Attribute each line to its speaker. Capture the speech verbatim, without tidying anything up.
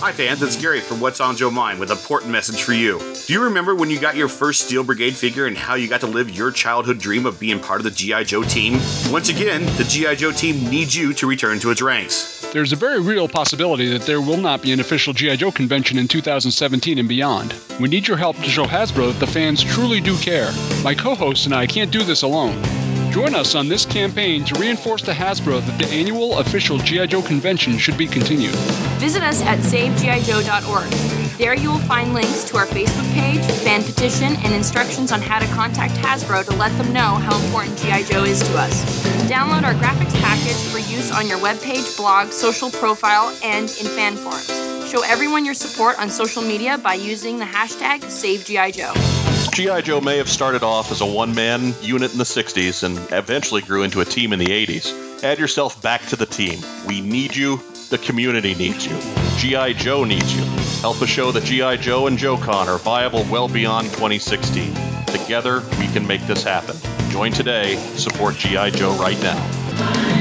Speaker 1: Hi fans, it's Gary from What's on Joe Mind with an important message for you. Do you remember when you got your first Steel Brigade figure and how you got to live your childhood dream of being part of the G I. Joe team? Once again, the G I. Joe team needs you to return to its ranks.
Speaker 2: There's a very real possibility that there will not be an official G I. Joe convention in two thousand seventeen and beyond. We need your help to show Hasbro that the fans truly do care. My co-hosts and I can't do this alone. Join us on this campaign to reinforce to Hasbro that the annual official G I. Joe convention should be continued.
Speaker 3: Visit us at save G I Joe dot org. There you will find links to our Facebook page, fan petition, and instructions on how to contact Hasbro to let them know how important G I. Joe is to us. Download our graphics package for use on your webpage, blog, social profile, and in fan forums. Show everyone your support on social media by using the hashtag Save G I. Joe.
Speaker 4: G I. Joe may have started off as a one-man unit in the sixties and eventually grew into a team in the eighties. Add yourself back to the team. We need you. The community needs you. G I. Joe needs you. Help us show that G I. Joe and JoeCon are viable well beyond twenty sixteen. Together, we can make this happen. Join today. Support G I. Joe right now.